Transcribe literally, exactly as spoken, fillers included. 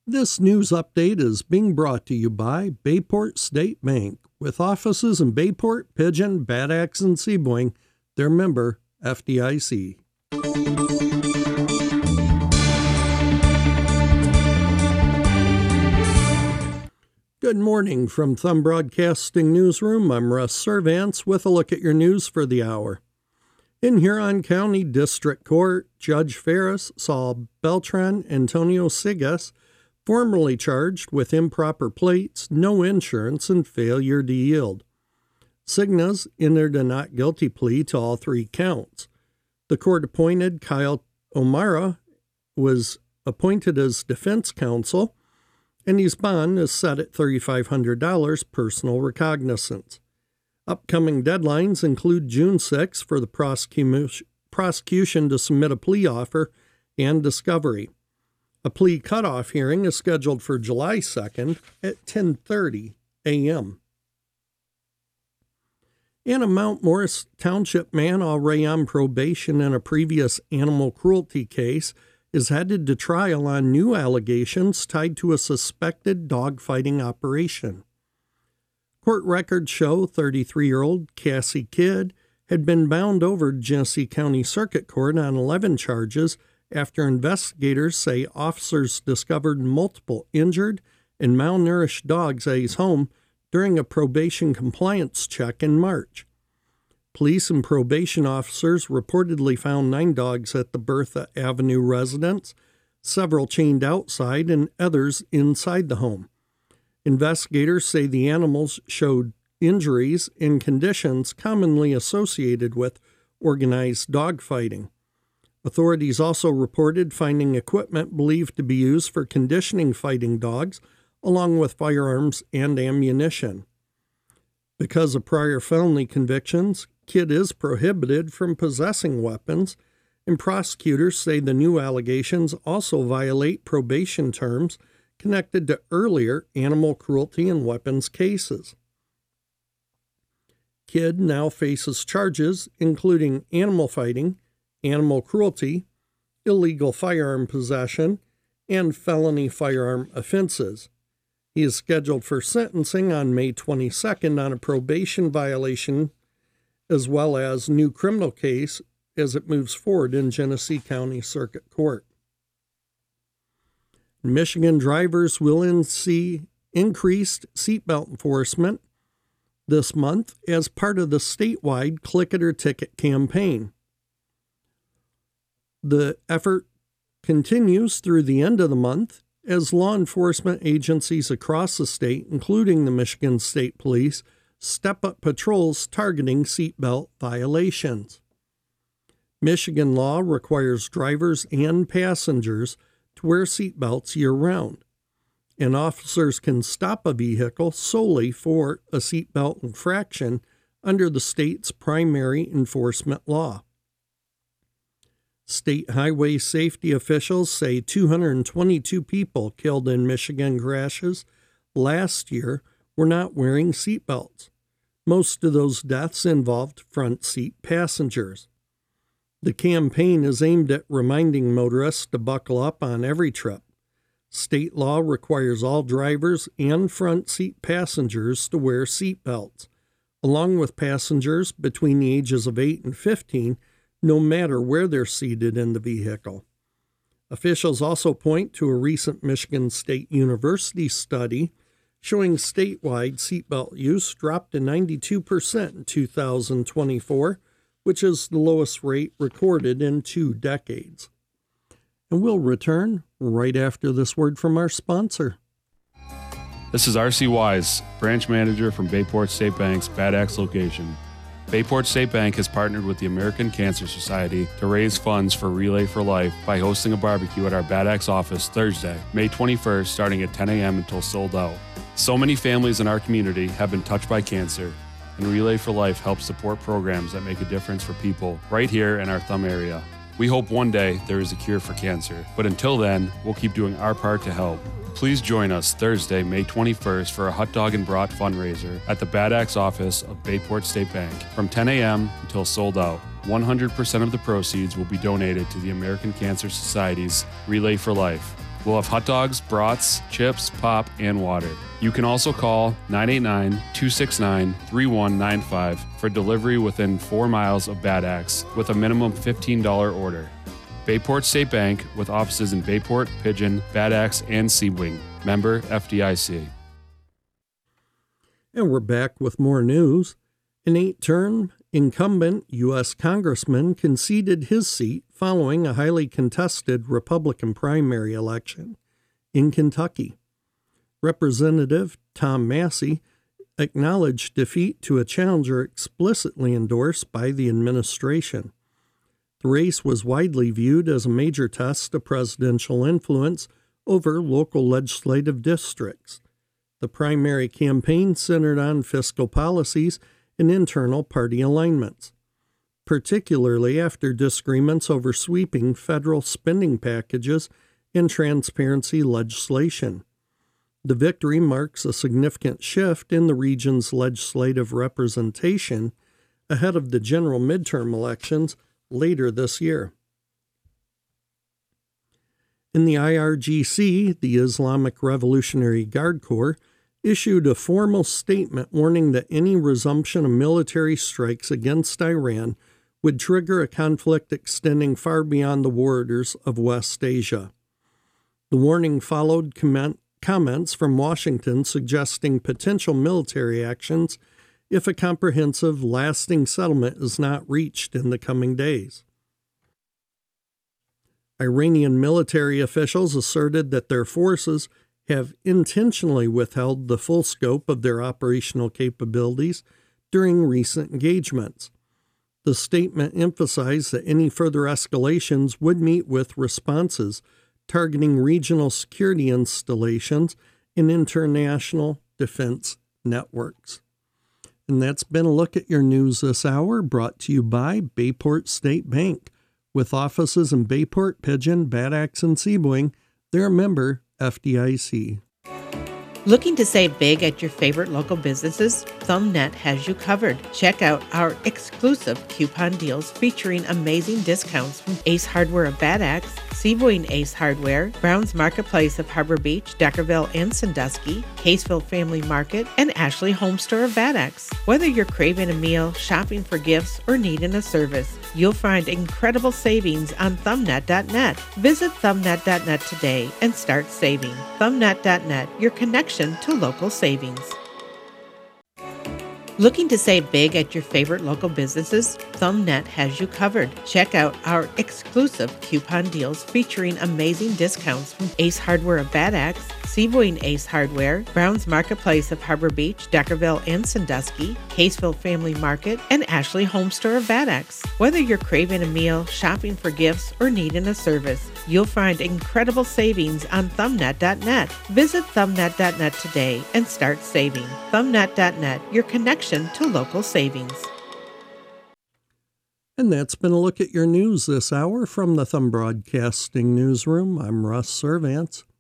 This news update is being brought to you by Bayport State Bank, with offices in Bayport, Pigeon, Bad Axe, and Seaboing. Their member, F D I C. Good morning from Thumb Broadcasting Newsroom. I'm Russ Servance with a look at your news for the hour. In Huron County District Court, Judge Ferris saw Beltran Antonio Sigas formerly charged with improper plates, no insurance, and failure to yield. Signas entered a not guilty plea to all three counts. The court-appointed Kyle O'Mara was appointed as defense counsel, and his bond is set at three thousand five hundred dollars personal recognizance. Upcoming deadlines include June sixth for the prosecu- prosecution to submit a plea offer and discovery. A plea cutoff hearing is scheduled for July second at ten thirty a.m. And a Mount Morris Township man already on probation in a previous animal cruelty case is headed to trial on new allegations tied to a suspected dogfighting operation. Court records show thirty-three-year-old Cassie Kidd had been bound over Genesee County Circuit Court on eleven charges after investigators say officers discovered multiple injured and malnourished dogs at his home during a probation compliance check in March. Police and probation officers reportedly found nine dogs at the Bertha Avenue residence, several chained outside and others inside the home. Investigators say the animals showed injuries and conditions commonly associated with organized dogfighting. Authorities also reported finding equipment believed to be used for conditioning fighting dogs, along with firearms and ammunition. Because of prior felony convictions, Kidd is prohibited from possessing weapons, and prosecutors say the new allegations also violate probation terms connected to earlier animal cruelty and weapons cases. Kidd now faces charges including animal fighting, animal cruelty, illegal firearm possession, and felony firearm offenses. He is scheduled for sentencing on May twenty-second on a probation violation, as well as new criminal case as it moves forward in Genesee County Circuit Court. Michigan drivers will see increased seatbelt enforcement this month as part of the statewide Click It or Ticket campaign. The effort continues through the end of the month as law enforcement agencies across the state, including the Michigan State Police, step up patrols targeting seatbelt violations. Michigan law requires drivers and passengers to wear seatbelts year-round, and officers can stop a vehicle solely for a seatbelt infraction under the state's primary enforcement law. State highway safety officials say two hundred twenty-two people killed in Michigan crashes last year were not wearing seatbelts. Most of those deaths involved front seat passengers. The campaign is aimed at reminding motorists to buckle up on every trip. State law requires all drivers and front seat passengers to wear seatbelts, along with passengers between the ages of eight and fifteen, no matter where they're seated in the vehicle. Officials also point to a recent Michigan State University study showing statewide seatbelt use dropped to ninety-two percent in two thousand twenty-four, which is the lowest rate recorded in two decades. And we'll return right after this word from our sponsor. This is R C Wise, branch manager from Bayport State Bank's Bad Axe location. Bayport State Bank has partnered with the American Cancer Society to raise funds for Relay for Life by hosting a barbecue at our Bad Axe office Thursday, May twenty-first, starting at ten a.m. until sold out. So many families in our community have been touched by cancer, and Relay for Life helps support programs that make a difference for people right here in our Thumb area. We hope one day there is a cure for cancer, but until then, we'll keep doing our part to help. Please join us Thursday, May twenty-first for a hot dog and brat fundraiser at the Bad Axe office of Bayport State Bank from ten a.m. until sold out. one hundred percent of the proceeds will be donated to the American Cancer Society's Relay for Life. We'll have hot dogs, brats, chips, pop, and water. You can also call nine eight nine, two six nine, three one nine five for delivery within four miles of Bad Axe with a minimum fifteen dollars order. Bayport State Bank with offices in Bayport, Pigeon, Bad Axe, and Sebring. Member F D I C. And we're back with more news. An eight-term incumbent U S Congressman conceded his seat following a highly contested Republican primary election in Kentucky. Representative Tom Massey acknowledged defeat to a challenger explicitly endorsed by the administration. The race was widely viewed as a major test of presidential influence over local legislative districts. The primary campaign centered on fiscal policies and internal party alignments, particularly after disagreements over sweeping federal spending packages and transparency legislation. The victory marks a significant shift in the region's legislative representation ahead of the general midterm elections later this year. In the I R G C, the Islamic Revolutionary Guard Corps issued a formal statement warning that any resumption of military strikes against Iran would trigger a conflict extending far beyond the borders of West Asia. The warning followed comment, comments from Washington suggesting potential military actions if a comprehensive, lasting settlement is not reached in the coming days. Iranian military officials asserted that their forces have intentionally withheld the full scope of their operational capabilities during recent engagements. The statement emphasized that any further escalations would meet with responses targeting regional security installations and international defense networks. And that's been a look at your news this hour, brought to you by Bayport State Bank. With offices in Bayport, Pigeon, Bad Axe, and Sebring, they're a member F D I C. Looking to save big at your favorite local businesses? ThumbNet has you covered. Check out our exclusive coupon deals featuring amazing discounts from Ace Hardware of Bad Axe, Sebring Ace Hardware, Brown's Marketplace of Harbor Beach, Deckerville, and Sandusky, Caseville Family Market, and Ashley Home Store of Bad Axe. Whether you're craving a meal, shopping for gifts, or needing a service, you'll find incredible savings on thumbnet dot net. Visit thumbnet dot net today and start saving. thumbnet dot net, your connection to local savings. Looking to save big at your favorite local businesses? ThumbNet has you covered. Check out our exclusive coupon deals featuring amazing discounts from Ace Hardware of Bad Axe, Sebring Ace Hardware, Brown's Marketplace of Harbor Beach, Deckerville, and Sandusky, Caseville Family Market, and Ashley Home Store of Bad Axe. Whether you're craving a meal, shopping for gifts, or needing a service, you'll find incredible savings on thumbnet dot net. Visit thumbnet dot net today and start saving. thumbnet dot net, your connection to local savings. And that's been a look at your news this hour from the Thumb Broadcasting Newsroom. I'm Russ Servants.